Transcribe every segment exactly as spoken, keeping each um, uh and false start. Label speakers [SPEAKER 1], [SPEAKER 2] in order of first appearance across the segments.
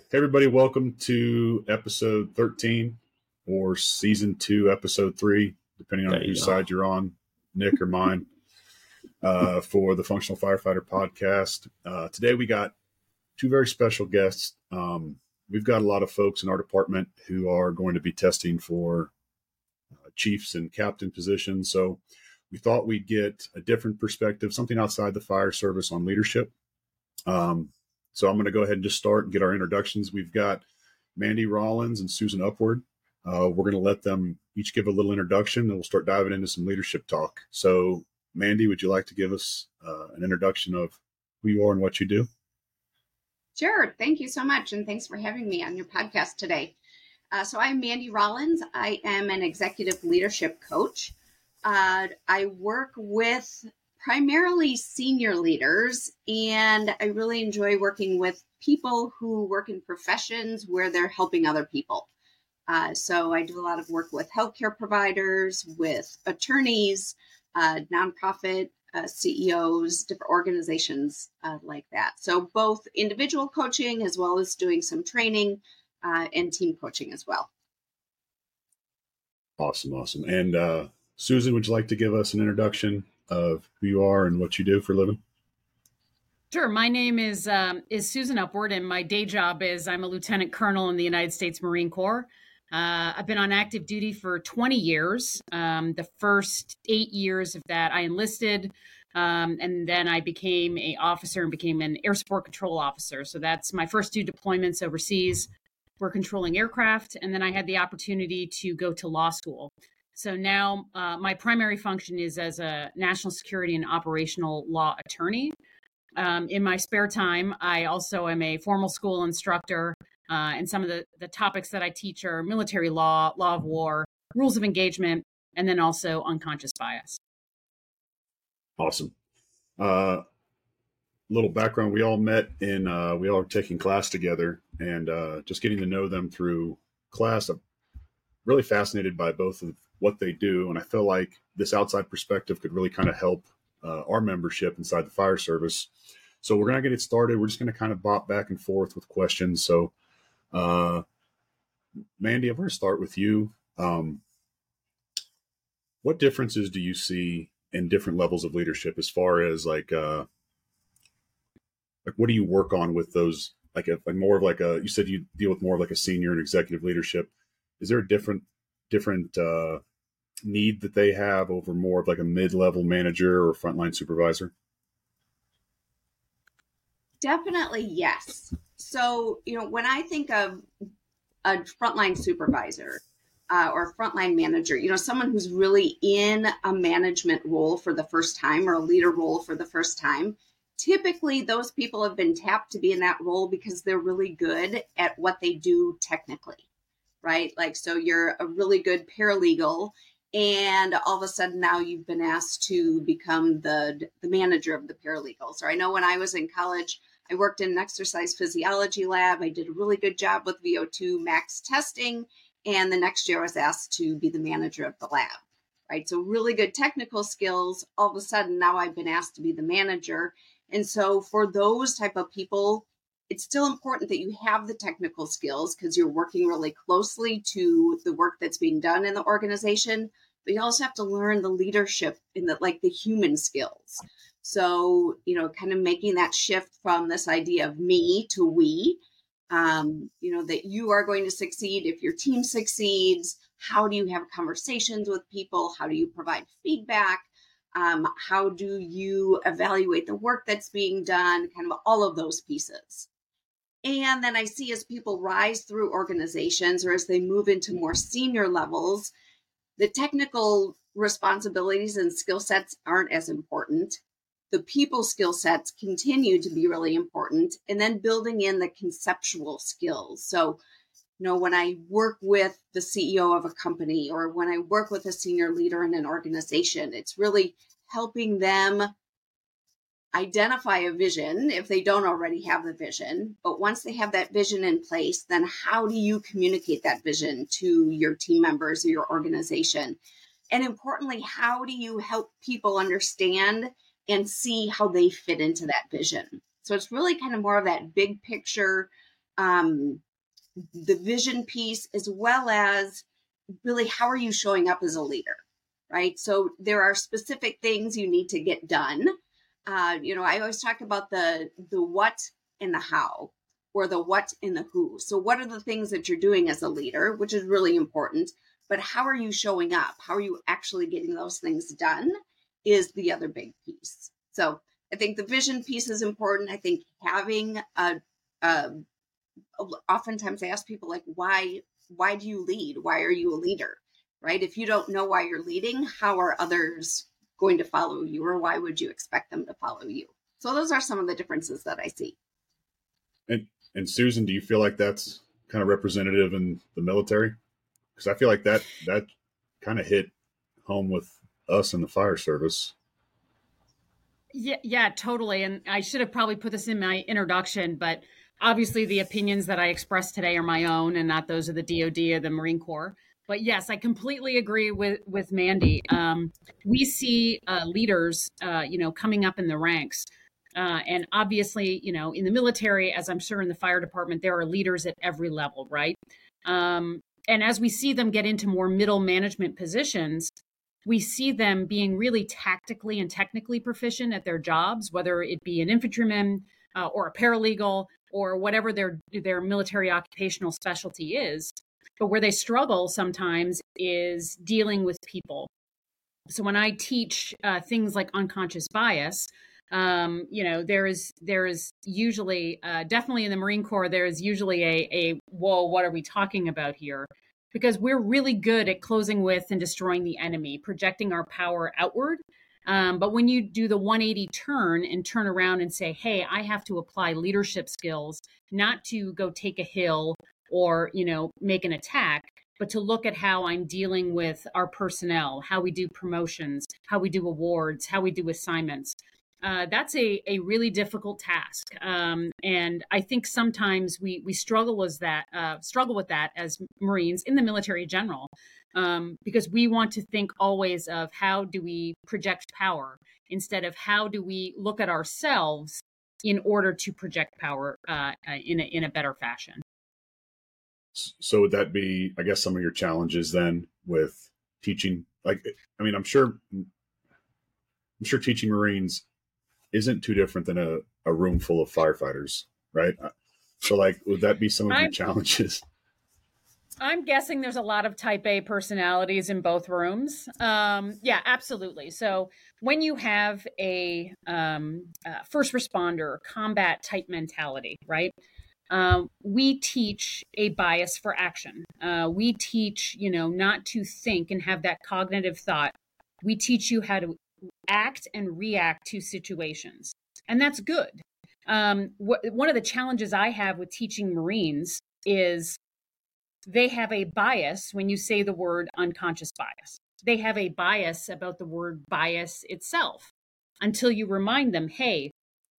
[SPEAKER 1] Hey, everybody, welcome to episode thirteen or season two, episode three, depending on whose side you're on, Nick or mine, uh, for the Functional Firefighter podcast. Uh, today, we got two very special guests. Um, we've got a lot of folks in our department who are going to be testing for uh, chiefs and captain positions. So we thought we'd get a different perspective, something outside the fire service on leadership. Um, So I'm going to go ahead and just start and get our introductions. We've got Mandy Rollins and Susan Upward. Uh, we're going to let them each give a little introduction, and we'll start diving into some leadership talk. So, Mandy, would you like to give us uh, an introduction of who you are and what you do?
[SPEAKER 2] Sure. Thank you so much, and thanks for having me on your podcast today. Uh, so I'm Mandy Rollins. I am an executive leadership coach. Uh, I work with primarily senior leaders, and I really enjoy working with people who work in professions where they're helping other people. Uh, so I do a lot of work with healthcare providers, with attorneys, uh, nonprofit uh, C E Os, different organizations uh, like that. So both individual coaching as well as doing some training uh, and team coaching as well.
[SPEAKER 1] Awesome, awesome. And uh, Susan, would you like to give us an introduction of who you are and what you do for a living?
[SPEAKER 3] Sure. My name is um, is Susan Upward, and my day job is I'm a lieutenant colonel in the United States Marine Corps. Uh, I've been on active duty for twenty years. Um, the first eight years of that, I enlisted, um, and then I became an officer and became an air support control officer. So that's my first two deployments overseas. We're controlling aircraft, and then I had the opportunity to go to law school. So now uh, my primary function is as a national security and operational law attorney. Um, in my spare time, I also am a formal school instructor, uh, and some of the, the topics that I teach are military law, law of war, rules of engagement, and then also unconscious bias.
[SPEAKER 1] Awesome. Uh, little background, we all met in, uh, we all are taking class together, and uh, just getting to know them through class. I'm really fascinated by both of what they do, and I feel like this outside perspective could really kind of help uh, our membership inside the fire service. So we're going to get it started. We're just going to kind of bop back and forth with questions. So, uh, Mandy, I'm going to start with you. Um, what differences do you see in different levels of leadership as far as like, uh, like what do you work on with those? Like, a, like more of like a, you said you deal with more of like a senior and executive leadership. Is there a different, different, uh, need that they have over more of like a mid-level manager or frontline supervisor?
[SPEAKER 2] Definitely, yes. So, you know, when I think of a frontline supervisor uh, or frontline manager, you know, someone who's really in a management role for the first time or a leader role for the first time, typically those people have been tapped to be in that role because they're really good at what they do technically, right? Like, so you're a really good paralegal, and all of a sudden now you've been asked to become the, the manager of the paralegals. Or I know when I was in college, I worked in an exercise physiology lab. I did a really good job with V O two max testing. And the next year I was asked to be the manager of the lab, right? So really good technical skills. All of a sudden now I've been asked to be the manager. And so for those type of people, it's still important that you have the technical skills because you're working really closely to the work that's being done in the organization, but you also have to learn the leadership in the, like the human skills. So, you know, kind of making that shift from this idea of me to we, um, you know, that you are going to succeed if your team succeeds. How do you have conversations with people? How do you provide feedback? Um, how do you evaluate the work that's being done? Kind of all of those pieces. And then I see as people rise through organizations or as they move into more senior levels, the technical responsibilities and skill sets aren't as important. The people skill sets continue to be really important. And then building in the conceptual skills. So, you know, when I work with the C E O of a company or when I work with a senior leader in an organization, it's really helping them identify a vision if they don't already have the vision. But once they have that vision in place, then how do you communicate that vision to your team members or your organization? And importantly, how do you help people understand and see how they fit into that vision? So it's really kind of more of that big picture um, the vision piece, as well as really how are you showing up as a leader, right? So there are specific things you need to get done. Uh, you know, I always talk about the the what and the how, or the what and the who. So what are the things that you're doing as a leader, which is really important, but how are you showing up? How are you actually getting those things done is the other big piece. So I think the vision piece is important. I think having a, a oftentimes I ask people, like, why, why do you lead? Why are you a leader? Right? If you don't know why you're leading, how are others going to follow you, or why would you expect them to follow you? So those are some of the differences that I see.
[SPEAKER 1] And and Susan, do you feel like that's kind of representative in the military? Because I feel like that that kind of hit home with us in the fire service.
[SPEAKER 3] Yeah, yeah, totally. And I should have probably put this in my introduction, but obviously the opinions that I expressed today are my own and not those of the D O D or the Marine Corps. But yes, I completely agree with, with Mandy. Um, we see uh, leaders, uh, you know, coming up in the ranks. Uh, and obviously, you know, in the military, as I'm sure in the fire department, there are leaders at every level, right? Um, and as we see them get into more middle management positions, we see them being really tactically and technically proficient at their jobs, whether it be an infantryman uh, or a paralegal or whatever their their military occupational specialty is. But where they struggle sometimes is dealing with people. So when I teach uh, things like unconscious bias, um, you know, there is there is usually, uh, definitely in the Marine Corps, there is usually a, a, whoa, what are we talking about here? Because we're really good at closing with and destroying the enemy, projecting our power outward. Um, but when you do the one eighty turn and turn around and say, hey, I have to apply leadership skills, not to go take a hill or, you know, make an attack, but to look at how I'm dealing with our personnel, how we do promotions, how we do awards, how we do assignments. Uh, that's a, a really difficult task. Um, and I think sometimes we we struggle as that uh, struggle with that as Marines in the military in general, um, because we want to think always of how do we project power instead of how do we look at ourselves in order to project power uh, in a, in a better fashion.
[SPEAKER 1] So would that be, I guess, some of your challenges then with teaching? Like, I mean, I'm sure, I'm sure teaching Marines isn't too different than a, a room full of firefighters, right? So, like, would that be some of I'm, your challenges?
[SPEAKER 3] I'm guessing there's a lot of type A personalities in both rooms. Um, yeah, absolutely. So when you have a um, uh, first responder, combat type mentality, right? Um, we teach a bias for action. Uh, we teach, you know, not to think and have that cognitive thought. We teach you how to act and react to situations. And that's good. Um, wh- one of the challenges I have with teaching Marines is they have a bias when you say the word unconscious bias. They have a bias about the word bias itself until you remind them, hey,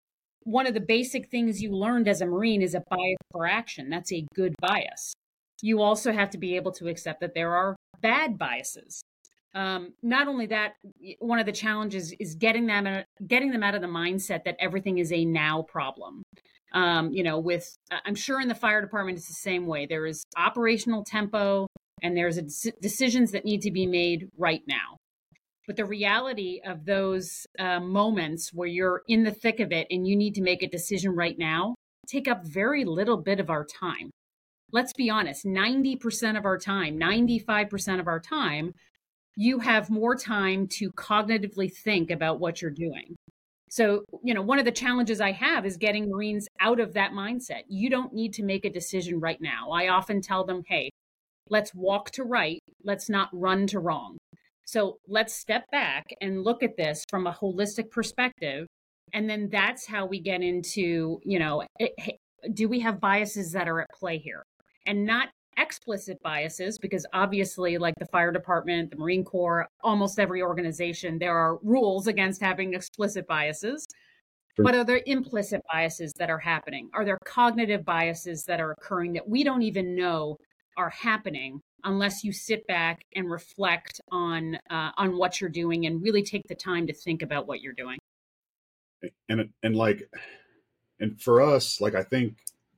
[SPEAKER 3] one of the basic things you learned as a Marine is a bias for action. That's a good bias. You also have to be able to accept that there are bad biases. Um, not only that, one of the challenges is getting them getting them out of the mindset that everything is a now problem. Um, you know, with I'm sure in the fire department it's the same way. There is operational tempo, and there's a de- decisions that need to be made right now. But the reality of those uh, moments where you're in the thick of it and you need to make a decision right now take up very little bit of our time. Let's be honest, ninety percent of our time, ninety-five percent of our time, you have more time to cognitively think about what you're doing. So, you know, one of the challenges I have is getting Marines out of that mindset. You don't need to make a decision right now. I often tell them, hey, let's walk to right. Let's not run to wrong. So let's step back and look at this from a holistic perspective. And then that's how we get into, you know, it, do we have biases that are at play here? And not explicit biases, because obviously, like the fire department, the Marine Corps, almost every organization, there are rules against having explicit biases. Sure. But are there implicit biases that are happening? Are there cognitive biases that are occurring that we don't even know are happening unless you sit back and reflect on uh, on what you're doing and really take the time to think about what you're doing?
[SPEAKER 1] And and like, and for us, like, I think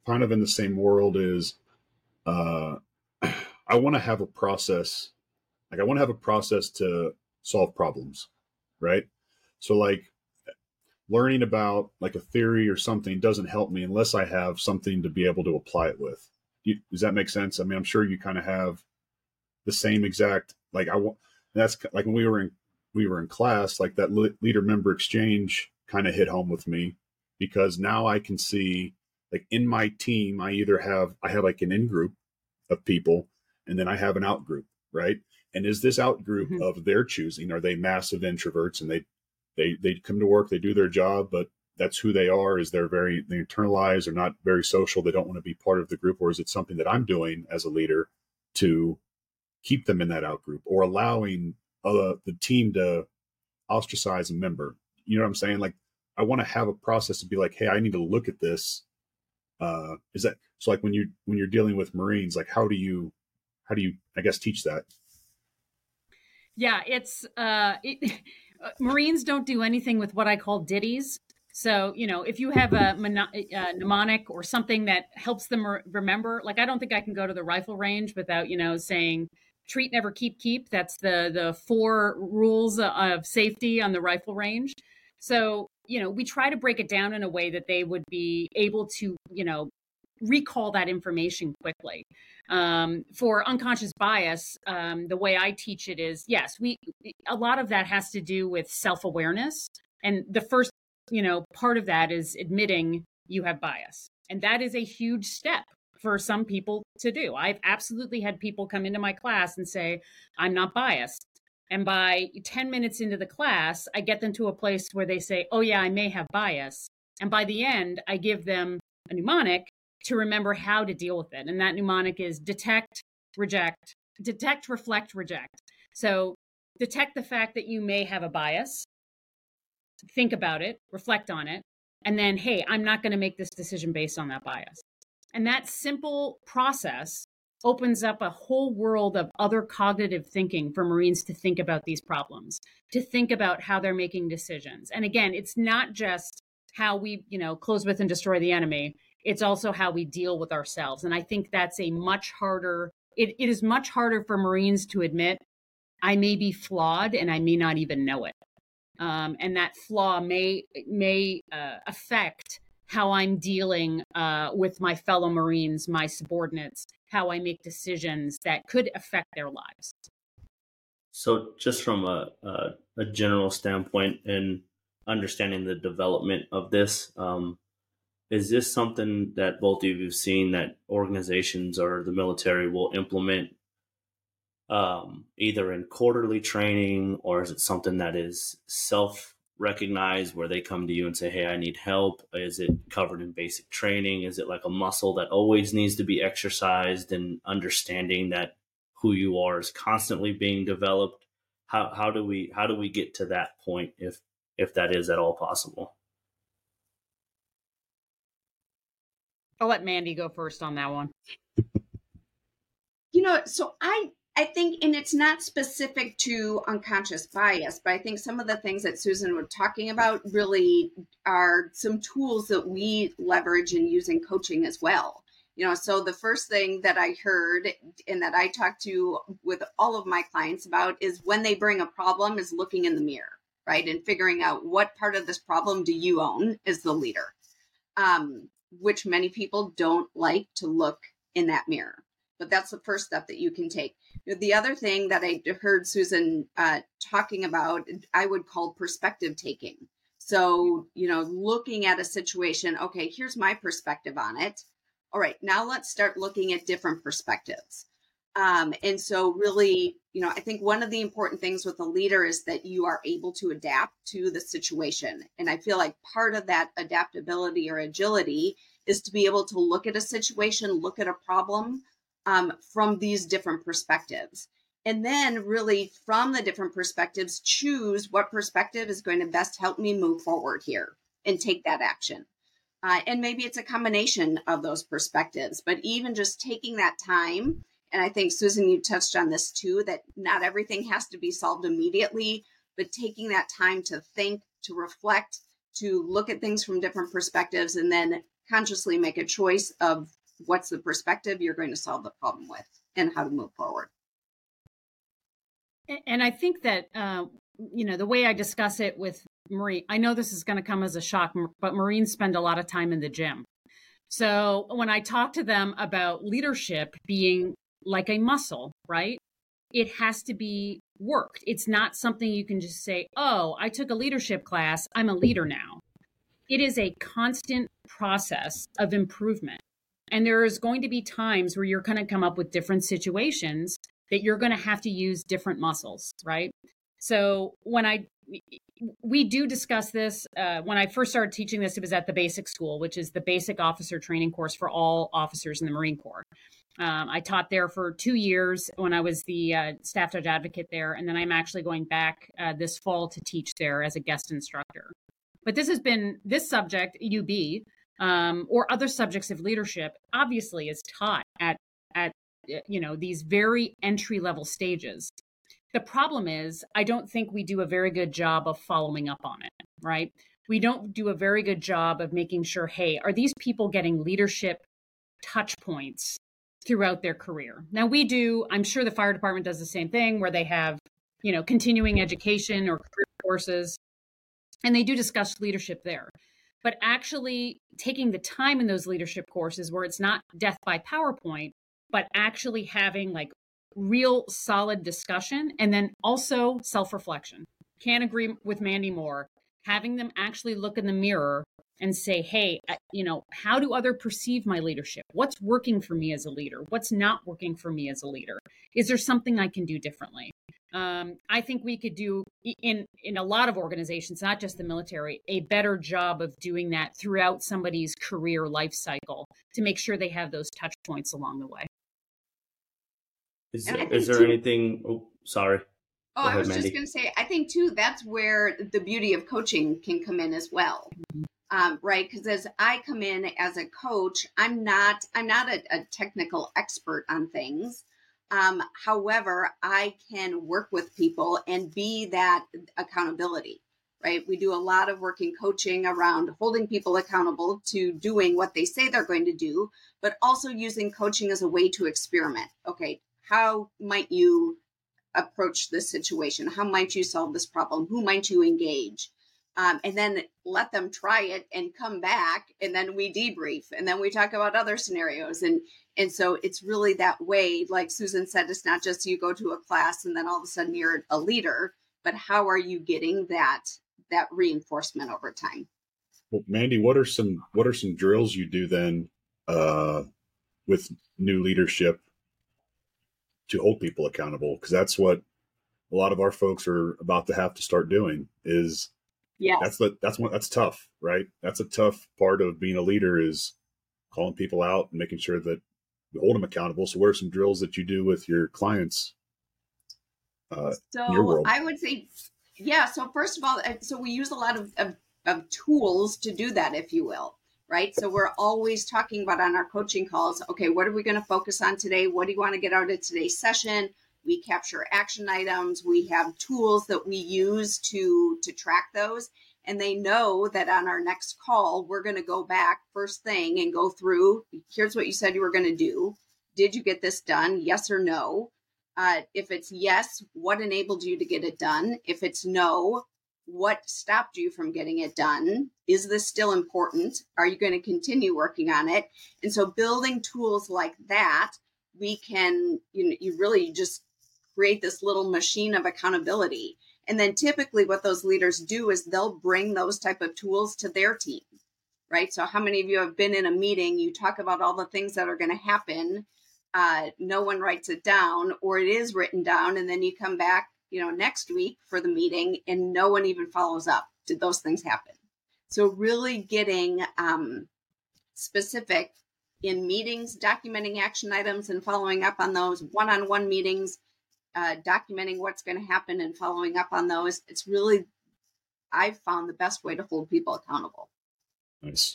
[SPEAKER 1] kind of in the same world is uh, I want to have a process. Like I want to have a process to solve problems, right? So like learning about like a theory or something doesn't help me unless I have something to be able to apply it with. You, does that make sense? I mean, I'm sure you kind of have the same exact, like I want, that's like when we were in, we were in class, like that leader member exchange kind of hit home with me because now I can see like in my team, I either have, I have like an in group of people and then I have an out group, right? And is this out group mm-hmm. of their choosing? Are they massive introverts and they, they, they come to work, they do their job, but that's who they are. Is they're very, they internalize, they're not very social. They don't want to be part of the group. Or is it something that I'm doing as a leader to keep them in that out group or allowing uh, the team to ostracize a member? You know what I'm saying? Like, I want to have a process to be like, hey, I need to look at this. Uh, is that so? Like when you when you're dealing with Marines, like how do you how do you I guess teach that?
[SPEAKER 3] Yeah, it's uh, it, Marines don't do anything with what I call ditties. So, you know, if you have a, a mnemonic or something that helps them re- remember, like I don't think I can go to the rifle range without, you know, saying treat, never, keep, keep. That's the the four rules of safety on the rifle range. So, you know, we try to break it down in a way that they would be able to, you know, recall that information quickly. Um, for unconscious bias, um, the way I teach it is, yes, we a lot of that has to do with self-awareness. And the first, you know, part of that is admitting you have bias. And that is a huge step for some people to do. I've absolutely had people come into my class and say, I'm not biased. And by ten minutes into the class, I get them to a place where they say, oh yeah, I may have bias. And by the end, I give them a mnemonic to remember how to deal with it. And that mnemonic is detect, reject, detect, reflect, reject. So detect the fact that you may have a bias, think about it, reflect on it, and then, hey, I'm not going to make this decision based on that bias. And that simple process opens up a whole world of other cognitive thinking for Marines to think about these problems, to think about how they're making decisions. And again, it's not just how we, you know, close with and destroy the enemy. It's also how we deal with ourselves. And I think that's a much harder, it, it is much harder for Marines to admit, I may be flawed and I may not even know it. Um, and that flaw may may uh, affect how I'm dealing uh, with my fellow Marines, my subordinates, how I make decisions that could affect their lives.
[SPEAKER 4] So just from a, a, a general standpoint and understanding the development of this, um, is this something that both of you have seen that organizations or the military will implement um, either in quarterly training, or is it something that is self-recognized where they come to you and say, hey, I need help? Is it covered in basic training? Is it like a muscle that always needs to be exercised, and understanding that who you are is constantly being developed? How how do we how do we get to that point if if that is at all possible?
[SPEAKER 3] I'll let Mandy go first on that one.
[SPEAKER 2] You know, so I I think, and it's not specific to unconscious bias, but I think some of the things that Susan was talking about really are some tools that we leverage and use in coaching as well. You know, so the first thing that I heard and that I talk to with all of my clients about is when they bring a problem is looking in the mirror, right? And figuring out what part of this problem do you own as the leader, um, which many people don't like to look in that mirror. But that's the first step that you can take. The other thing that I heard Susan uh, talking about, I would call perspective taking. So, you know, looking at a situation, okay, here's my perspective on it. All right, now let's start looking at different perspectives. Um, and so really, you know, I think one of the important things with a leader is that you are able to adapt to the situation. And I feel like part of that adaptability or agility is to be able to look at a situation, look at a problem, Um, from these different perspectives. And then really from the different perspectives, choose what perspective is going to best help me move forward here and take that action. Uh, and maybe it's a combination of those perspectives, but even just taking that time, and I think, Susan, you touched on this too, that not everything has to be solved immediately, but taking that time to think, to reflect, to look at things from different perspectives, and then consciously make a choice of what's the perspective you're going to solve the problem with and how to move forward.
[SPEAKER 3] And I think that, uh, you know, the way I discuss it with Marine, I know this is going to come as a shock, but Marines spend a lot of time in the gym. So when I talk to them about leadership being like a muscle, right? It has to be worked. It's not something you can just say, oh, I took a leadership class, I'm a leader now. It is a constant process of improvement. And there is going to be times where you're going to come up with different situations that you're going to have to use different muscles, right? So when I, we do discuss this, uh, when I first started teaching this, it was at the basic school, which is the basic officer training course for all officers in the Marine Corps. Um, I taught there for two years when I was the uh, staff judge advocate there. And then I'm actually going back uh, this fall to teach there as a guest instructor. But this has been, this subject, U B, um, or other subjects of leadership, obviously is taught at, at you know, these very entry level stages. The problem is, I don't think we do a very good job of following up on it, right? We don't do a very good job of making sure, hey, are these people getting leadership touch points throughout their career? Now we do, I'm sure the fire department does the same thing where they have, you know, continuing education or career courses, and they do discuss leadership there. But actually taking the time in those leadership courses where it's not death by PowerPoint, but actually having like real solid discussion and then also self-reflection. Can't agree with Mandy more. Having them actually look in the mirror and say, hey, you know, how do others perceive my leadership? What's working for me as a leader? What's not working for me as a leader? Is there something I can do differently? Um, I think we could do in, in a lot of organizations, not just the military, a better job of doing that throughout somebody's career life cycle to make sure they have those touch points along the way.
[SPEAKER 4] Is there, is there too, anything, oh, sorry.
[SPEAKER 2] Oh, ahead, I was Mandy. just going to say, I think too, that's where the beauty of coaching can come in as well. Mm-hmm. Um, right. Because as I come in as a coach, I'm not, I'm not a, a technical expert on things. Um, however, I can work with people and be that accountability, right? We do a lot of work in coaching around holding people accountable to doing what they say they're going to do, but also using coaching as a way to experiment. Okay, how might you approach this situation? How might you solve this problem? Who might you engage? Um, and then let them try it and come back, and then we debrief, and then we talk about other scenarios. And and so it's really that way, like Susan said, it's not just you go to a class and then all of a sudden you're a leader, but how are you getting that that reinforcement over time?
[SPEAKER 1] Well, Mandy, what are some what are some drills you do then uh, with new leadership to hold people accountable? Because that's what a lot of our folks are about to have to start doing is.
[SPEAKER 2] Yeah,
[SPEAKER 1] that's the that's one that's tough, right? That's a tough part of being a leader is calling people out and making sure that you hold them accountable. So, what are some drills that you do with your clients? Uh,
[SPEAKER 2] so
[SPEAKER 1] in your world?
[SPEAKER 2] I would say, yeah. So first of all, so we use a lot of, of of tools to do that, if you will, right? So we're always talking about on our coaching calls. Okay, what are we going to focus on today? What do you want to get out of today's session? We capture action items. We have tools that we use to, to track those. And they know that on our next call, we're going to go back first thing and go through, here's what you said you were going to do. Did you get this done? Yes or no? Uh, if it's yes, what enabled you to get it done? If it's no, what stopped you from getting it done? Is this still important? Are you going to continue working on it? And so building tools like that, we can, you know, you really just create this little machine of accountability. And then typically what those leaders do is they'll bring those type of tools to their team, right? So how many of you have been in a meeting, you talk about all the things that are going to happen, uh, no one writes it down, or it is written down, and then you come back, you know, next week for the meeting and no one even follows up. Did those things happen? So really getting um, specific in meetings, documenting action items and following up on those one-on-one meetings, Uh, documenting what's going to happen and following up on those. It's really, I've found the best way to hold people accountable.
[SPEAKER 1] Nice.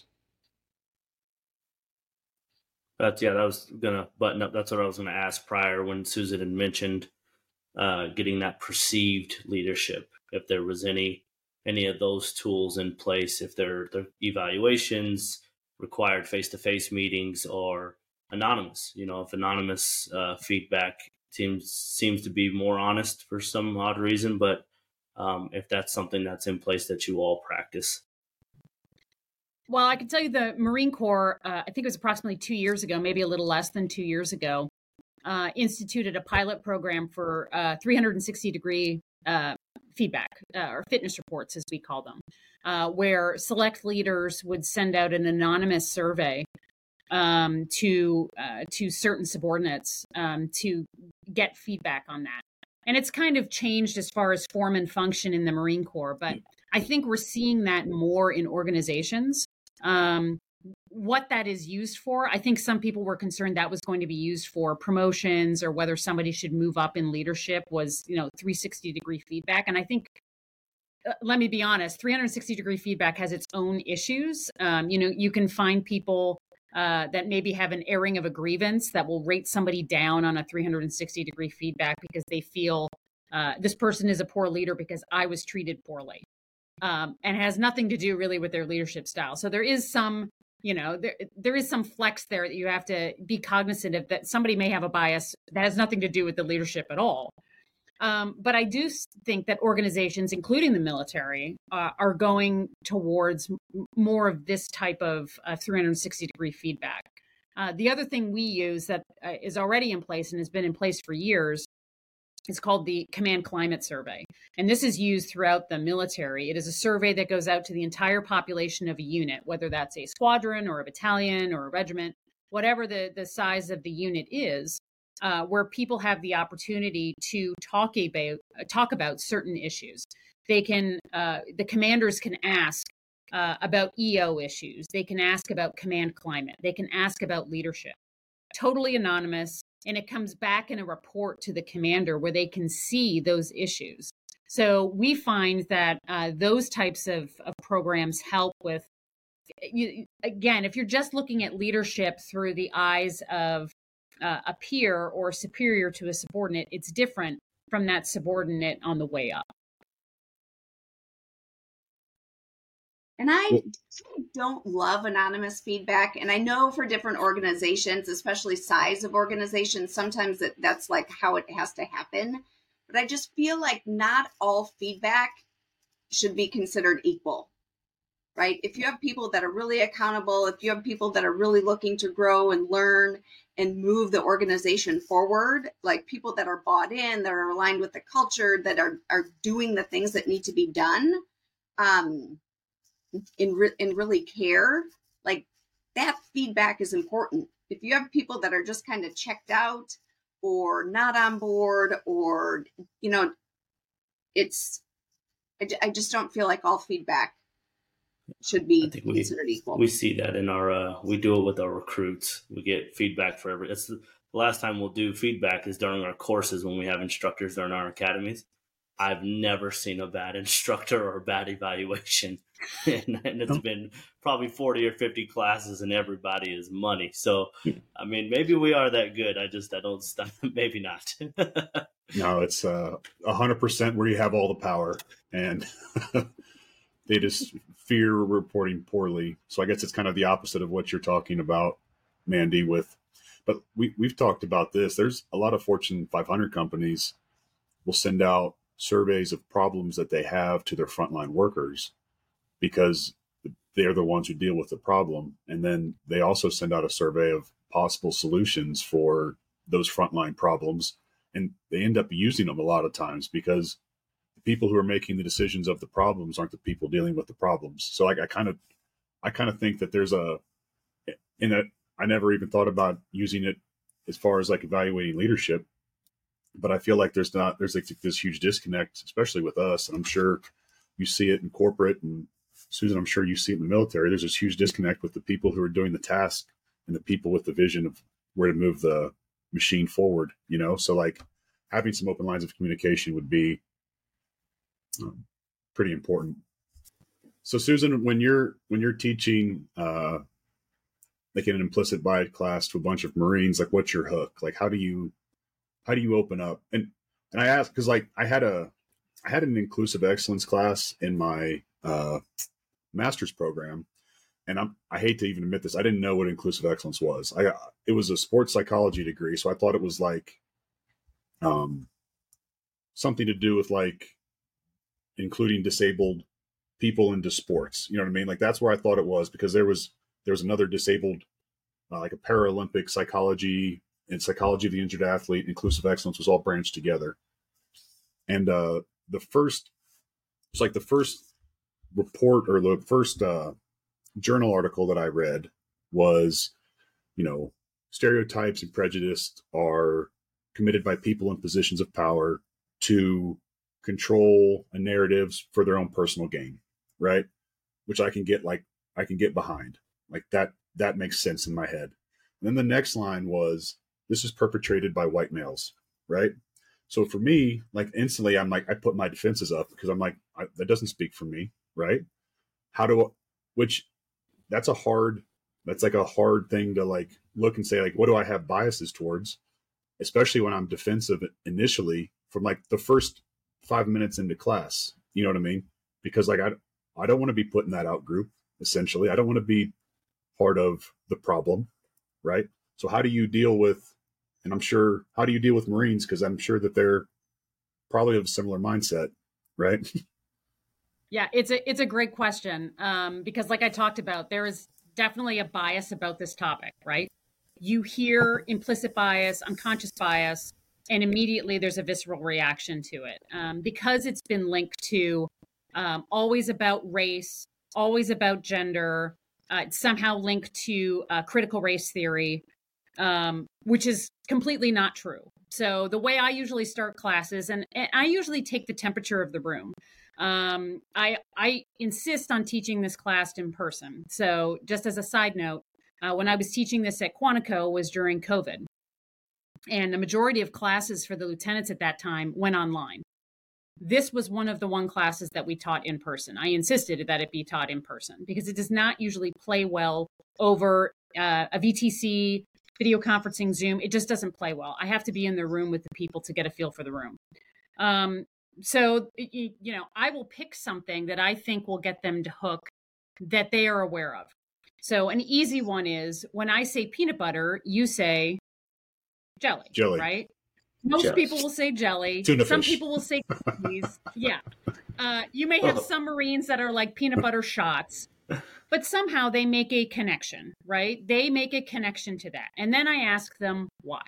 [SPEAKER 4] That's, yeah, that was going to button up. That's what I was going to ask prior when Susan had mentioned uh, getting that perceived leadership. If there was any, any of those tools in place, if there are evaluations, required face-to-face meetings or anonymous. You know, if anonymous uh, feedback seems seems to be more honest for some odd reason, but um, if that's something that's in place that you all practice.
[SPEAKER 3] Well, I can tell you the Marine Corps, uh, I think it was approximately two years ago, maybe a little less than two years ago, uh, instituted a pilot program for uh, three sixty degree uh, feedback, uh, or fitness reports, as we call them, uh, where select leaders would send out an anonymous survey um, to uh, to certain subordinates um, to get feedback on that. And it's kind of changed as far as form and function in the Marine Corps, but I think we're seeing that more in organizations. Um, what that is used for, I think some people were concerned that was going to be used for promotions or whether somebody should move up in leadership was, you know, three sixty degree feedback. And I think, uh, let me be honest, three sixty degree feedback has its own issues. Um, you know, you can find people uh, that maybe have an airing of a grievance that will rate somebody down on a three sixty degree feedback because they feel uh, this person is a poor leader because I was treated poorly. Um, and it has nothing to do really with their leadership style. So there is some, you know, there there is some flex there that you have to be cognizant of, that somebody may have a bias that has nothing to do with the leadership at all. Um, but I do think that organizations, including the military, uh, are going towards m- more of this type of uh, three sixty degree feedback. Uh, the other thing we use that uh, is already in place and has been in place for years is called the Command Climate Survey. And this is used throughout the military. It is a survey that goes out to the entire population of a unit, whether that's a squadron or a battalion or a regiment, whatever the, the size of the unit is, uh, where people have the opportunity to talk about, talk about certain issues. They can, uh, the commanders can ask uh, about E O issues. They can ask about command climate. They can ask about leadership. Totally anonymous. And it comes back in a report to the commander where they can see those issues. So we find that uh, those types of, of programs help with, you, again, if you're just looking at leadership through the eyes of uh, a peer or superior to a subordinate, it's different from that subordinate on the way up.
[SPEAKER 2] And I don't love anonymous feedback. And I know for different organizations, especially size of organizations, sometimes it, that's like how it has to happen. But I just feel like not all feedback should be considered equal, right? If you have people that are really accountable, if you have people that are really looking to grow and learn and move the organization forward, like people that are bought in, that are aligned with the culture, that are, are doing the things that need to be done, um, and, re- and really care, like that feedback is important. If you have people that are just kind of checked out or not on board, or, you know, it's, I, I just don't feel like all feedback should be
[SPEAKER 4] I think we,
[SPEAKER 2] considered equal.
[SPEAKER 4] We see that in our, uh, we do it with our recruits. We get feedback for every, it's the last time we'll do feedback is during our courses when we have instructors during our academies. I've never seen a bad instructor or a bad evaluation. and, and it's been probably forty or fifty classes and everybody is money. So, I mean, maybe we are that good. I just, I don't, maybe not.
[SPEAKER 1] No, it's uh, one hundred percent where you have all the power and they just fear reporting poorly. So I guess it's kind of the opposite of what you're talking about, Mandy, with, but we, we've talked about this. There's a lot of Fortune five hundred companies will send out surveys of problems that they have to their frontline workers because they're the ones who deal with the problem. And then they also send out a survey of possible solutions for those frontline problems. And they end up using them a lot of times because the people who are making the decisions of the problems aren't the people dealing with the problems. So like, I kind of, I kind of think that there's a, in a, I never even thought about using it as far as like evaluating leadership. But I feel like there's not, there's like this huge disconnect, especially with us. And I'm sure you see it in corporate, and Susan, I'm sure you see it in the military. There's this huge disconnect with the people who are doing the task and the people with the vision of where to move the machine forward, you know? So like having some open lines of communication would be um, pretty important. So Susan, when you're, when you're teaching, uh, like in an implicit bias class to a bunch of Marines, like what's your hook? Like, how do you, How do you open up? And and I asked because like I had a I had an inclusive excellence class in my uh, master's program, and I'm, I hate to even admit this, I didn't know what inclusive excellence was. I, it was a sports psychology degree. So I thought it was like, um, something to do with like including disabled people into sports. You know what I mean? Like that's where I thought it was, because there was, there was another disabled, uh, like a Paralympic psychology and psychology of the injured athlete, inclusive excellence was all branched together. And, uh, the first, it's like the first report or the first, uh, journal article that I read was, you know, stereotypes and prejudice are committed by people in positions of power to control a narratives for their own personal gain, right? Which I can get like, I can get behind. Like that, that makes sense in my head. And then the next line was, this is perpetrated by white males, right? So for me, like instantly, I'm like, I put my defenses up because I'm like, I, that doesn't speak for me, right? How do, which that's a hard, that's like a hard thing to like look and say, like, what do I have biases towards? Especially when I'm defensive initially from like the first five minutes into class, you know what I mean? Because like, I, I don't want to be put in that out group, essentially. I don't want to be part of the problem, right? So how do you deal with, and I'm sure, how do you deal with Marines? Because I'm sure that they're probably of a similar mindset, right?
[SPEAKER 3] Yeah, it's a it's a great question, um, because like I talked about, there is definitely a bias about this topic, right? You hear implicit bias, unconscious bias, and immediately there's a visceral reaction to it, um, because it's been linked to um, always about race, always about gender, uh, it's somehow linked to uh, critical race theory, um, which is completely not true. So the way I usually start classes, and, and I usually take the temperature of the room. Um, I, I insist on teaching this class in person. So just as a side note, uh, when I was teaching this at Quantico was during COVID. And the majority of classes for the lieutenants at that time went online. This was one of the one classes that we taught in person. I insisted that it be taught in person because it does not usually play well over uh, a V T C, video conferencing, Zoom. It just doesn't play well. I have to be in the room with the people to get a feel for the room. Um, So, you know, I will pick something that I think will get them to hook that they are aware of. So an easy one is when I say peanut butter, you say jelly,
[SPEAKER 1] Jelly.
[SPEAKER 3] right? Most
[SPEAKER 4] Jelly.
[SPEAKER 3] people will say jelly.
[SPEAKER 1] Tuna
[SPEAKER 3] Some
[SPEAKER 1] fish.
[SPEAKER 3] people will say cookies. Yeah. Uh, you may have
[SPEAKER 4] Oh.
[SPEAKER 3] some Marines that are like peanut butter shots, but somehow they make a connection, right? They make a connection to that. And then I ask them why.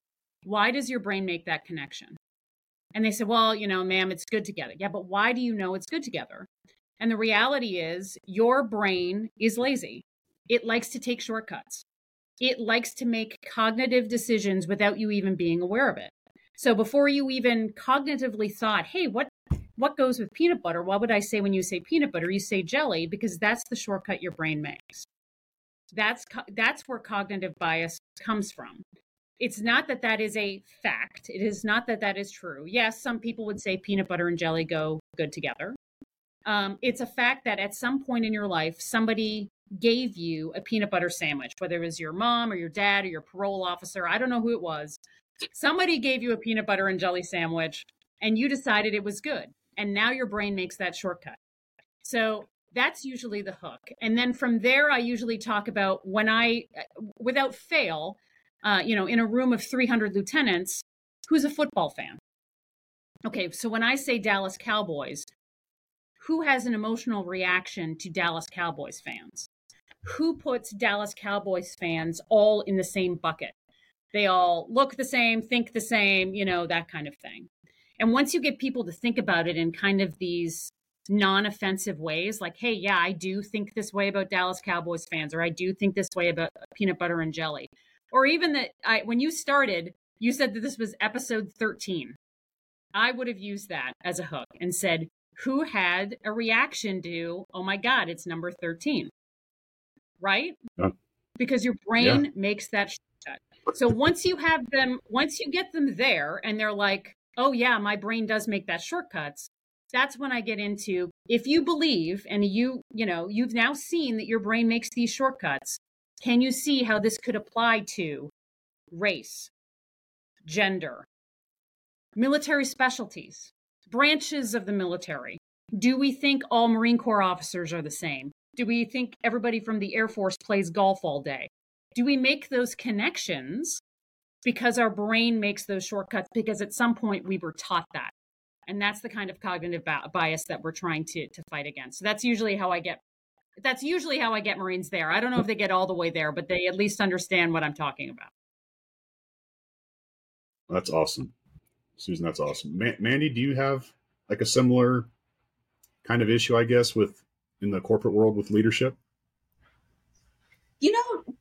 [SPEAKER 3] Why does your brain make that connection? And they said, well, you know, ma'am, it's good together. Yeah, but why do you know it's good together? And the reality is your brain is lazy. It likes to take shortcuts. It likes to make cognitive decisions without you even being aware of it. So before you even cognitively thought, hey, what what goes with peanut butter? What would I say when you say peanut butter? You say jelly because that's the shortcut your brain makes. That's that's where cognitive bias comes from. It's not that that is a fact. It is not that that is true. Yes, some people would say peanut butter and jelly go good together. Um, it's a fact that at some point in your life, somebody gave you a peanut butter sandwich, whether it was your mom or your dad or your parole officer. I don't know who it was. Somebody gave you a peanut butter and jelly sandwich and you decided it was good. And now your brain makes that shortcut. So that's usually the hook. And then from there, I usually talk about when I, without fail, Uh, you know, in a room of three hundred lieutenants, who's a football fan? Okay, so when I say Dallas Cowboys, who has an emotional reaction to Dallas Cowboys fans? Who puts Dallas Cowboys fans all in the same bucket? They all look the same, think the same, you know, that kind of thing. And once you get people to think about it in kind of these non-offensive ways, like, hey, yeah, I do think this way about Dallas Cowboys fans, or I do think this way about peanut butter and jelly. Or even that I, when you started, you said that this was episode thirteen. I would have used that as a hook and said, who had a reaction to, oh my God, it's number thirteen, right?
[SPEAKER 1] Yeah.
[SPEAKER 3] Because your brain
[SPEAKER 1] Yeah.
[SPEAKER 3] makes that shortcut. So once you have them, once you get them there and they're like, oh yeah, my brain does make that shortcuts. That's when I get into, if you believe and you, you know, you've now seen that your brain makes these shortcuts, can you see how this could apply to race, gender, military specialties, branches of the military? Do we think all Marine Corps officers are the same? Do we think everybody from the Air Force plays golf all day? Do we make those connections because our brain makes those shortcuts because at some point we were taught that? And that's the kind of cognitive bias that we're trying to to fight against. So that's usually how I get that's usually how I get Marines there. I don't know if they get all the way there, but they at least understand what I'm talking about.
[SPEAKER 1] That's awesome. Susan, that's awesome. Ma- Mandy, do you have like a similar kind of issue, I guess, with in the corporate world with leadership?
[SPEAKER 2] You know,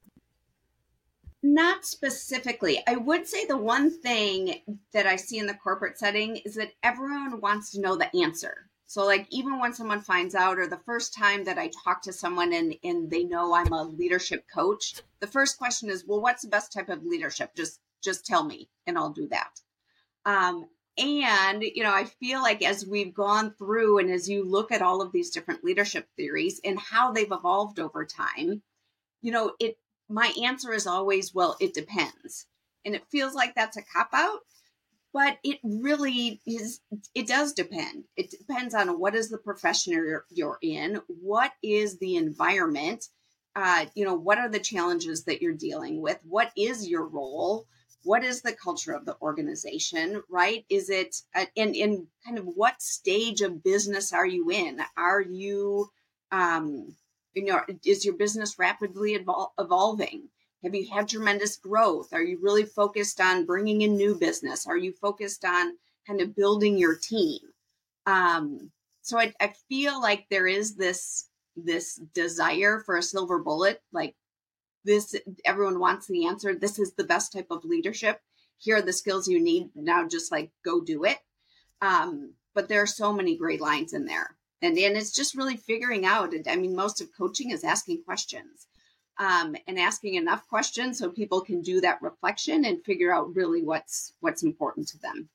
[SPEAKER 2] not specifically. I would say the one thing that I see in the corporate setting is that everyone wants to know the answer. So like even when someone finds out, or the first time that I talk to someone and, and they know I'm a leadership coach, the first question is, well, what's the best type of leadership? Just just tell me and I'll do that. Um, and, you know, I feel like as we've gone through and as you look at all of these different leadership theories and how they've evolved over time, you know, it my answer is always, well, it depends. And it feels like that's a cop-out. But it really is, it does depend. It depends on what is the profession you're, you're in, what is the environment, uh, you know, what are the challenges that you're dealing with, what is your role, what is the culture of the organization, right? Is it, uh, and, and kind of what stage of business are you in? Are you, um, you know, is your business rapidly evol- evolving? Have you had tremendous growth? Are you really focused on bringing in new business? Are you focused on kind of building your team? Um, so I, I feel like there is this, this desire for a silver bullet, like this, everyone wants the answer. This is the best type of leadership. Here are the skills you need. Now just like go do it. Um, but there are so many great lines in there. And, and it's just really figuring out. I mean, most of coaching is asking questions. Um, and asking enough questions so people can do that reflection and figure out really what's what's important to them.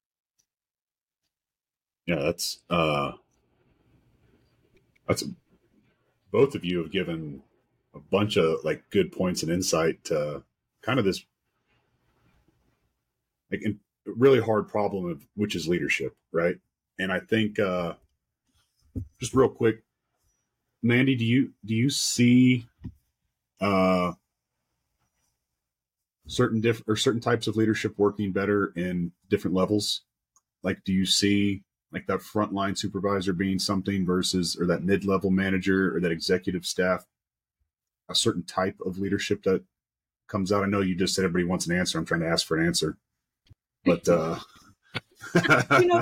[SPEAKER 1] Yeah, that's uh, that's both of you have given a bunch of like good points and insight to kind of this like in, really hard problem of which is leadership, right? And I think uh, just real quick, Mandy, do you do you see uh, certain diff or certain types of leadership working better in different levels? Like, do you see like that frontline supervisor being something versus, or that mid-level manager or that executive staff, a certain type of leadership that comes out? I know you just said everybody wants an answer. I'm trying to ask for an answer, but uh,
[SPEAKER 2] you know,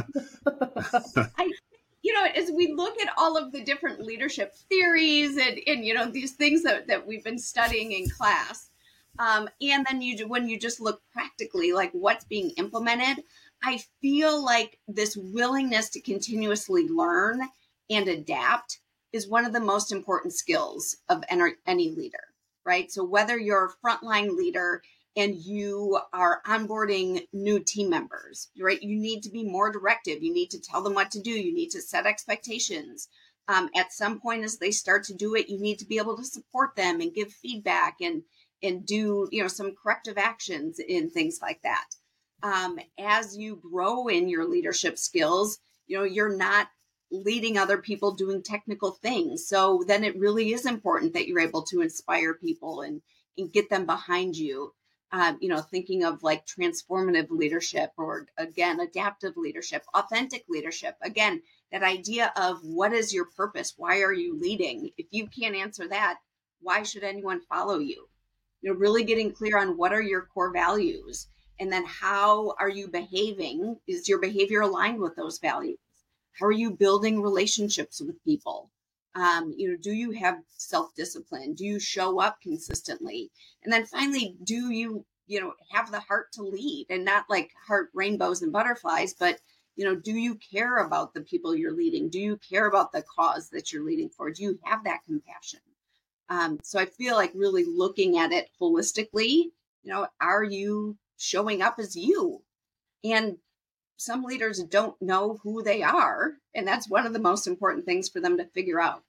[SPEAKER 2] I. You know, as we look at all of the different leadership theories and, and you know, these things that, that we've been studying in class, um, and then you when you just look practically like what's being implemented, I feel like this willingness to continuously learn and adapt is one of the most important skills of any leader, right? So whether you're a frontline leader and you are onboarding new team members, right? You need to be more directive. You need to tell them what to do. You need to set expectations. Um, at some point, as they start to do it, you need to be able to support them and give feedback and and do, you know, some corrective actions in things like that. Um, as you grow in your leadership skills, you know, you're not leading other people doing technical things. So then it really is important that you're able to inspire people and, and get them behind you. Um, you know, thinking of like transformative leadership or, again, adaptive leadership, authentic leadership. Again, that idea of what is your purpose? Why are you leading? If you can't answer that, why should anyone follow you? You know, really getting clear on what are your core values, and then how are you behaving? Is your behavior aligned with those values? How are you building relationships with people? Um, you know, do you have self-discipline? Do you show up consistently? And then finally, do you, you know, have the heart to lead, and not like heart rainbows and butterflies, but, you know, do you care about the people you're leading? Do you care about the cause that you're leading for? Do you have that compassion? Um, so I feel like really looking at it holistically, you know, are you showing up as you? And some leaders don't know who they are, and that's one of the most important things for them to figure out.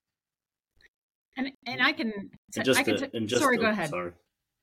[SPEAKER 3] And and I can,
[SPEAKER 4] and just
[SPEAKER 3] I can
[SPEAKER 4] to,
[SPEAKER 3] t-
[SPEAKER 4] and just
[SPEAKER 3] sorry,
[SPEAKER 4] to,
[SPEAKER 3] go ahead.
[SPEAKER 4] Sorry.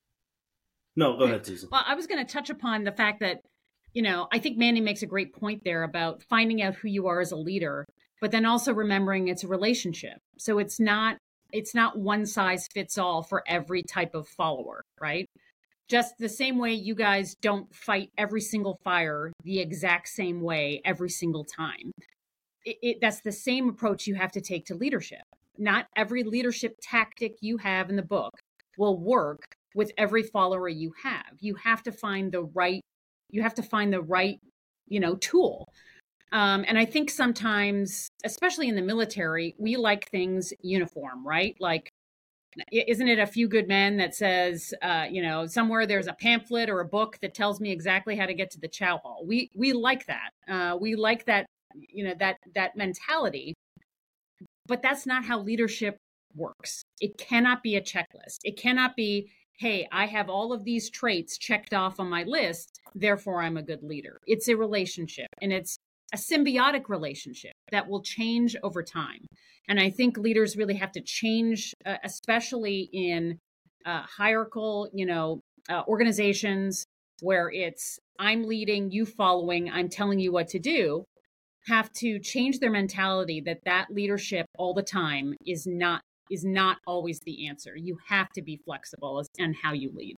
[SPEAKER 4] No, go ahead, Susan.
[SPEAKER 3] Well, I was going to touch upon the fact that, you know, I think Mandy makes a great point there about finding out who you are as a leader. but then also remembering it's a relationship. So it's not, it's not one size fits all for every type of follower, right? Just the same way you guys don't fight every single fire the exact same way every single time. It, it, that's the same approach you have to take to leadership. Not every leadership tactic you have in the book will work with every follower you have. You have to find the right, you have to find the right, you know, tool. Um, and I think sometimes, especially in the military, we like things uniform, right? Like, isn't it A Few Good Men that says, uh, you know, somewhere there's a pamphlet or a book that tells me exactly how to get to the chow hall? We we like that. Uh, we like that, you know, that that mentality. But that's not how leadership works. It cannot be a checklist. It cannot be, hey, I have all of these traits checked off on my list, therefore I'm a good leader. It's a relationship, and it's a symbiotic relationship that will change over time. And I think leaders really have to change, uh, especially in uh, hierarchical, you know, uh, organizations where it's I'm leading, you following, I'm telling you what to do, have to change their mentality that that leadership all the time is not is not always the answer. You have to be flexible as, and how you lead.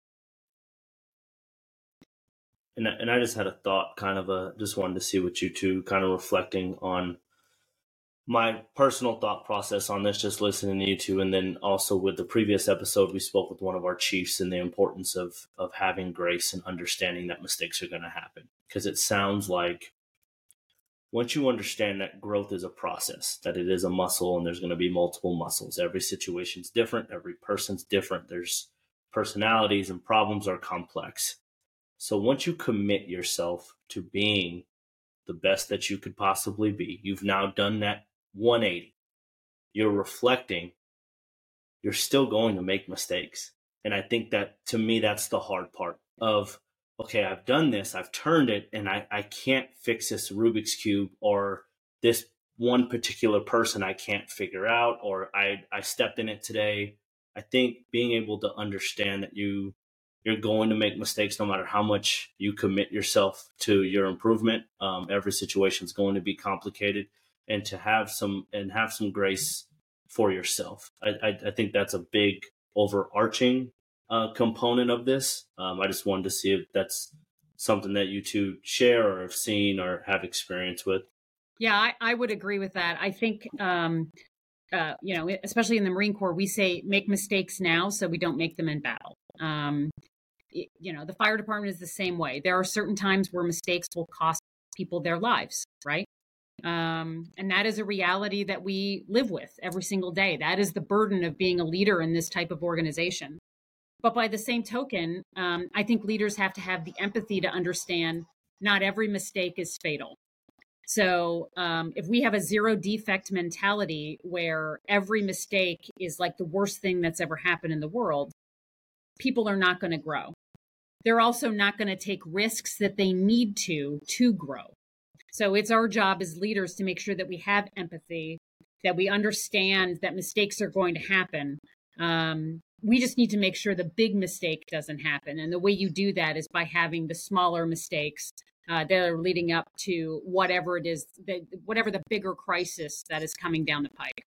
[SPEAKER 4] And, and I just had a thought, kind of a, just wanted to see what you two kind of reflecting on my personal thought process on this, just listening to you two. And then also with the previous episode, we spoke with one of our chiefs and the importance of, of having grace and understanding that mistakes are going to happen. Because it sounds like once you understand that growth is a process, that it is a muscle and there's going to be multiple muscles, every situation's different, every person's different, there's personalities and problems are complex. So once you commit yourself to being the best that you could possibly be, you've now done that one eighty. You're reflecting, you're still going to make mistakes. And I think that, to me, that's the hard part of, okay, I've done this, I've turned it, and I, I can't fix this Rubik's Cube, or this one particular person I can't figure out, or I, I stepped in it today. I think being able to understand that you You're going to make mistakes no matter how much you commit yourself to your improvement. Um, every situation is going to be complicated, and to have some and have some grace for yourself. I, I, I think that's a big overarching uh, component of this. Um, I just wanted to see if that's something that you two share or have seen or have experience with.
[SPEAKER 3] Yeah, I, I would agree with that. I think, um, uh, you know, especially in the Marine Corps, we say make mistakes now so we don't make them in battle. Um, you know, the fire department is the same way. There are certain times where mistakes will cost people their lives, right? Um, and that is a reality that we live with every single day. That is the burden of being a leader in this type of organization. But by the same token, um, I think leaders have to have the empathy to understand not every mistake is fatal. So um, if we have a zero defect mentality where every mistake is like the worst thing that's ever happened in the world, people are not going to grow. They're also not going to take risks that they need to to grow. So it's our job as leaders to make sure that we have empathy, that we understand that mistakes are going to happen. Um, we just need to make sure the big mistake doesn't happen. And the way you do that is by having the smaller mistakes uh, that are leading up to whatever it is, that, whatever the bigger crisis that is coming down the pike.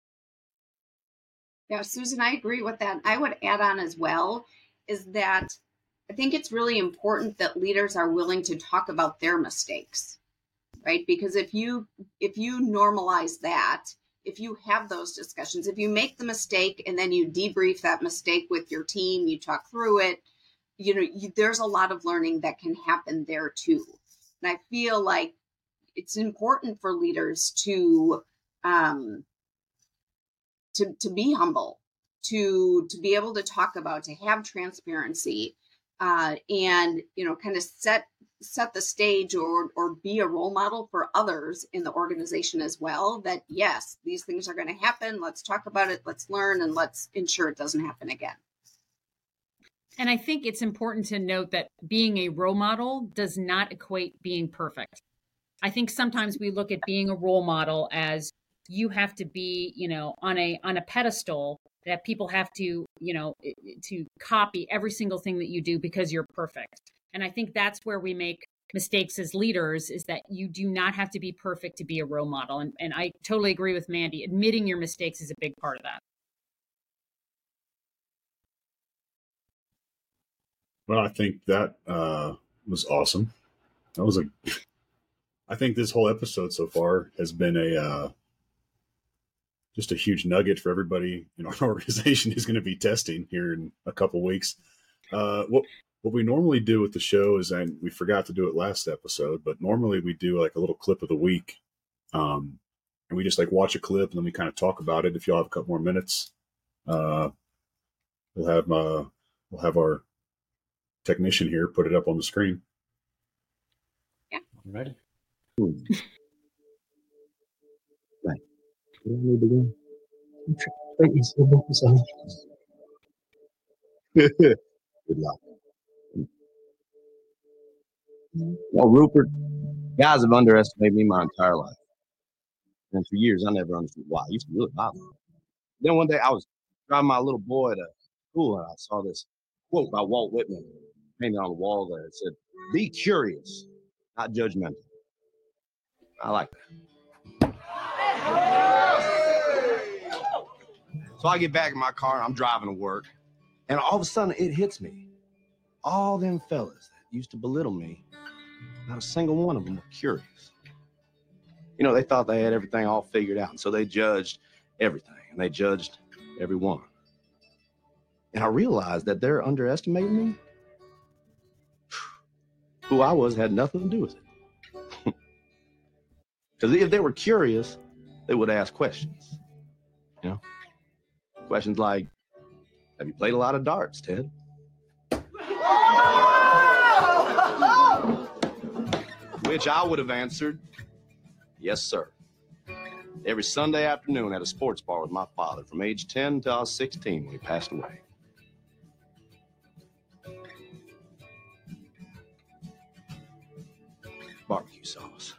[SPEAKER 2] Yeah, Susan, I agree with that. I would add on as well is that I think it's really important that leaders are willing to talk about their mistakes, right? Because if you if you normalize that, if you have those discussions, if you make the mistake and then you debrief that mistake with your team, you talk through it, you know, you, there's a lot of learning that can happen there too. And I feel like it's important for leaders to um, to to be humble, to to be able to talk about, to have transparency, uh, and you know, kind of set set the stage or or be a role model for others in the organization as well. That yes, these things are going to happen. Let's talk about it. Let's learn, and let's ensure it doesn't happen again.
[SPEAKER 3] And I think it's important to note that being a role model does not equate being perfect. I think sometimes we look at being a role model as you have to be, you know, on a on a pedestal that people have to, you know, to copy every single thing that you do because you're perfect. And I think that's where we make mistakes as leaders is that you do not have to be perfect to be a role model. And, and I totally agree with Mandy. Admitting your mistakes is a big part of that.
[SPEAKER 1] Well, I think that uh, was awesome. That was a. I think this whole episode so far has been a uh, just a huge nugget for everybody in our organization who's going to be testing here in a couple weeks. Uh, what what we normally do with the show is, and we forgot to do it last episode, but normally we do like a little clip of the week, um, and we just like watch a clip and then we kind of talk about it. If y'all have a couple more minutes, uh, we'll have uh, we'll have our technician here put it up on the screen.
[SPEAKER 2] Yeah.
[SPEAKER 4] I'm ready.
[SPEAKER 5] Right. Where do I begin? Good luck. Well, Rupert, guys have underestimated me my entire life. And for years, I never understood why. It used to really bother me. Then one day, I was driving my little boy to school, and I saw this quote by Walt Whitman painted on the wall there. It said, "Be curious, not judgmental." I like that. So I get back in my car, and I'm driving to work, and all of a sudden, it hits me. All them fellas that used to belittle me, not a single one of them were curious. You know, they thought they had everything all figured out, and so they judged everything, and they judged everyone. And I realized that they're underestimating me. Who I was had nothing to do with it. Because if they were curious, they would ask questions. You know, questions like, "Have you played a lot of darts, Ted?" Which I would have answered, "Yes, sir. Every Sunday afternoon at a sports bar with my father from age ten until I was sixteen when he passed away." Barbecue sauce.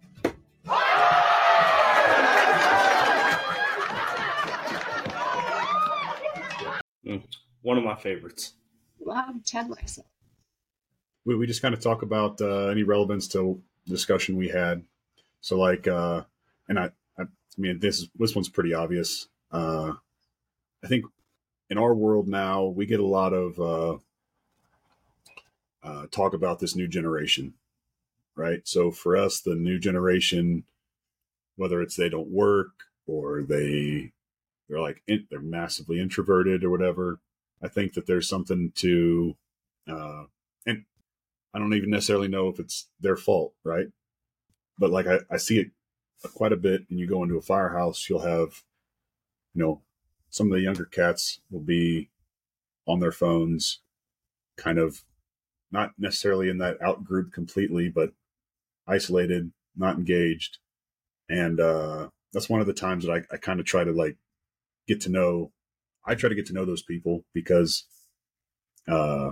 [SPEAKER 4] Mm, one of my favorites.
[SPEAKER 2] Wow, Ted likes it.
[SPEAKER 1] We, we just kind of talk about uh, any relevance to discussion we had. So like, uh, and I, I, I mean, this this one's pretty obvious. Uh, I think in our world now, we get a lot of uh, uh, talk about this new generation, right? So for us, the new generation, whether it's they don't work or they they're like in, they're massively introverted or whatever, I think that there's something to, uh, and I don't even necessarily know if it's their fault, right? But like I, I see it quite a bit. When you go into a firehouse, you'll have, you know, some of the younger cats will be on their phones, kind of not necessarily in that out group completely, but isolated, not engaged. And uh, that's one of the times that I, I kind of try to like get to know, I try to get to know those people because uh,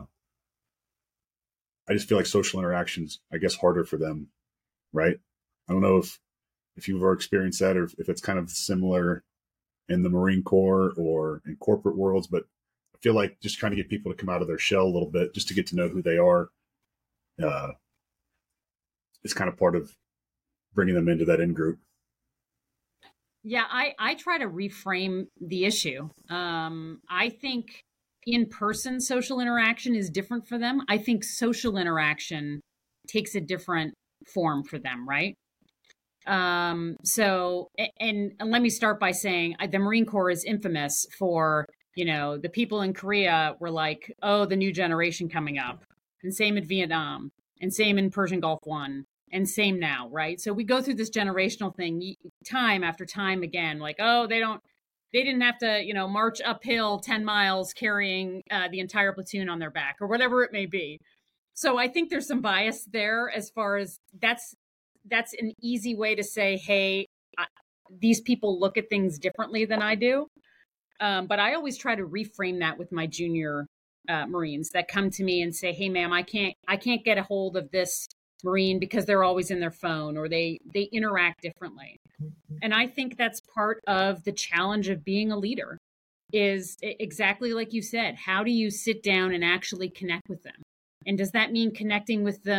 [SPEAKER 1] I just feel like social interactions, I guess, harder for them, right? I don't know if, if you've ever experienced that or if, if it's kind of similar in the Marine Corps or in corporate worlds, but I feel like just trying to get people to come out of their shell a little bit just to get to know who they are uh, is kind of part of bringing them into that in group.
[SPEAKER 3] Yeah, I, I try to reframe the issue. Um, I think in-person social interaction is different for them. I think social interaction takes a different form for them, right? Um, so, and, and let me start by saying the Marine Corps is infamous for, you know, the people in Korea were like, oh, the new generation coming up. And same in Vietnam, and same in Persian Gulf One. And same now, right? So we go through this generational thing time after time again, like, oh, they don't, they didn't have to, you know, march uphill ten miles carrying uh, the entire platoon on their back or whatever it may be. So I think there's some bias there as far as that's, that's an easy way to say, hey, I, these people look at things differently than I do. Um, but I always try to reframe that with my junior uh, Marines that come to me and say, hey, ma'am, I can't, I can't get a hold of this Marine because they're always in their phone or they they interact differently. And I think that's part of the challenge of being a leader is exactly like you said, how do you sit down and actually connect with them? And does that mean connecting with them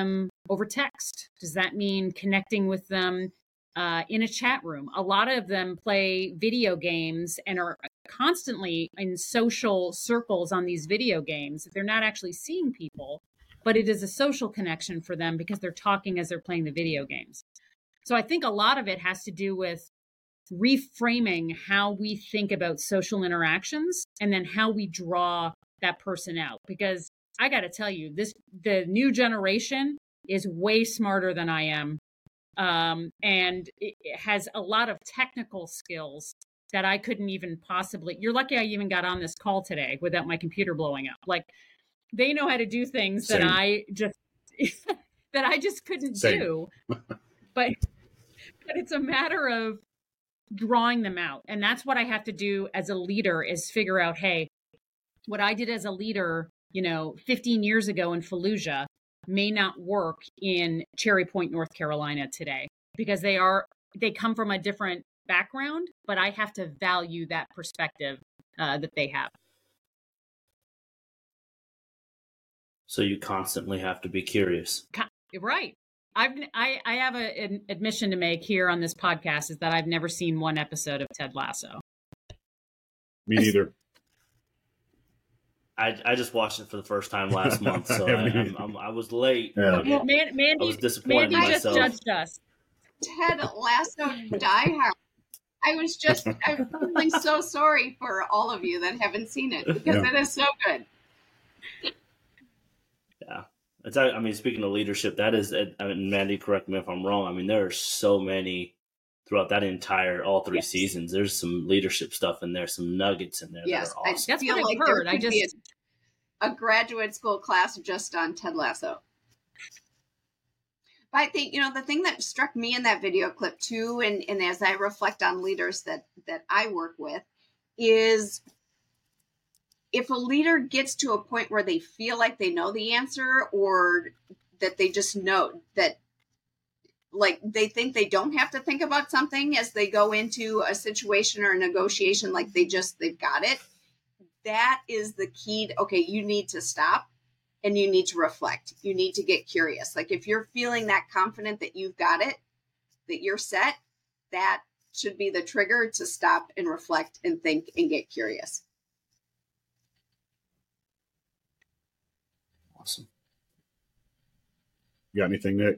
[SPEAKER 3] over text? Does that mean connecting with them uh, in a chat room? A lot of them play video games and are constantly in social circles on these video games. They're not actually seeing people, but it is a social connection for them because they're talking as they're playing the video games. So I think a lot of it has to do with reframing how we think about social interactions and then how we draw that person out. Because I got to tell you, this the new generation is way smarter than I am, um, and it has a lot of technical skills that I couldn't even possibly. You're lucky I even got on this call today without my computer blowing up. Like, they know how to do things
[SPEAKER 1] Same.
[SPEAKER 3] that I just that I just couldn't
[SPEAKER 1] Same.
[SPEAKER 3] do. But but it's a matter of drawing them out. And that's what I have to do as a leader, is figure out, hey, what I did as a leader, you know, fifteen years ago in Fallujah may not work in Cherry Point, North Carolina today, because they are, they come from a different background, but I have to value that perspective uh, that they have.
[SPEAKER 4] So you constantly have to be curious.
[SPEAKER 3] Right. I've I, I have a, an admission to make here on this podcast, is that I've never seen one episode of Ted Lasso.
[SPEAKER 1] Me neither.
[SPEAKER 4] I, I just watched it for the first time last month, so I, I'm, I'm, I was late.
[SPEAKER 1] Yeah.
[SPEAKER 4] but
[SPEAKER 3] Well, Man, Mandy,
[SPEAKER 4] I was disappointed
[SPEAKER 3] Mandy
[SPEAKER 4] in
[SPEAKER 3] just
[SPEAKER 4] myself.
[SPEAKER 3] judged us.
[SPEAKER 2] Ted Lasso diehard. I was just, I'm feeling so sorry for all of you that haven't seen it, because
[SPEAKER 1] Yeah.
[SPEAKER 2] it is so good.
[SPEAKER 4] Yeah. It's, I mean, speaking of leadership, that is, I mean, Mandy, correct me if I'm wrong. I mean, there are so many throughout that entire, all three
[SPEAKER 2] Yes.
[SPEAKER 4] seasons. There's some leadership stuff in there, some nuggets in there
[SPEAKER 2] Yes,
[SPEAKER 4] that are
[SPEAKER 2] I
[SPEAKER 4] awesome.
[SPEAKER 3] That's
[SPEAKER 2] feel
[SPEAKER 3] what I've
[SPEAKER 2] like
[SPEAKER 3] heard.
[SPEAKER 2] there
[SPEAKER 3] I
[SPEAKER 2] could be
[SPEAKER 3] just-
[SPEAKER 2] a, a graduate school class just on Ted Lasso. But I think, you know, the thing that struck me in that video clip too, and, and as I reflect on leaders that that I work with, is if a leader gets to a point where they feel like they know the answer, or that they just know that, like, they think they don't have to think about something as they go into a situation or a negotiation, like they just, they've got it. That is the key. To, okay, you need to stop and you need to reflect. You need to get curious. Like, if you're feeling that confident that you've got it, that you're set, that should be the trigger to stop and reflect and think and get curious.
[SPEAKER 4] Awesome.
[SPEAKER 1] You got anything, Nick?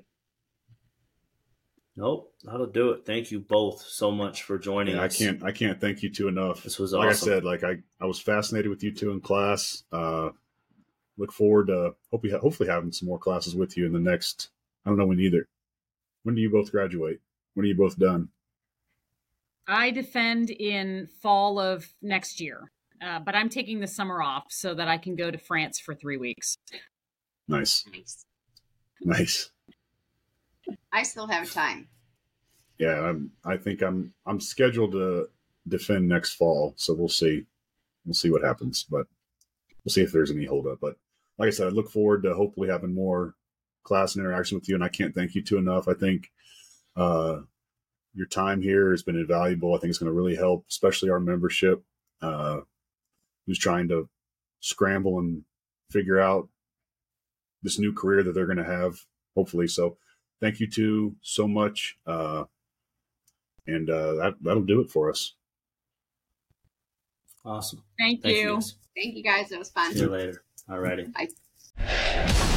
[SPEAKER 4] Nope, that'll do it. Thank you both so much for joining
[SPEAKER 1] Yeah, I
[SPEAKER 4] us.
[SPEAKER 1] can't I can't thank you two enough.
[SPEAKER 4] This was
[SPEAKER 1] like
[SPEAKER 4] awesome.
[SPEAKER 1] I said, like I, I was fascinated with you two in class. Uh, look forward to hope we ha- hopefully having some more classes with you in the next. I don't know when either. When do you both graduate? When are you both done?
[SPEAKER 3] I defend in fall of next year, uh, but I'm taking the summer off so that I can go to France for three weeks.
[SPEAKER 1] Nice,
[SPEAKER 2] Nice.
[SPEAKER 1] nice.
[SPEAKER 2] I still have time.
[SPEAKER 1] Yeah, I'm. I think I'm. I'm scheduled to defend next fall, so we'll see. We'll see what happens, but we'll see if there's any holdup. But like I said, I look forward to hopefully having more class and interaction with you. And I can't thank you two enough. I think uh, your time here has been invaluable. I think it's going to really help, especially our membership, uh, who's trying to scramble and figure out this new career that they're going to have, hopefully. So thank you two so much. Uh, and uh, that, that'll do it for us.
[SPEAKER 4] Awesome.
[SPEAKER 3] Thank,
[SPEAKER 4] Thank
[SPEAKER 3] you.
[SPEAKER 4] you. guys.
[SPEAKER 2] Thank you guys. It was fun.
[SPEAKER 4] See you later. All righty.
[SPEAKER 2] Bye.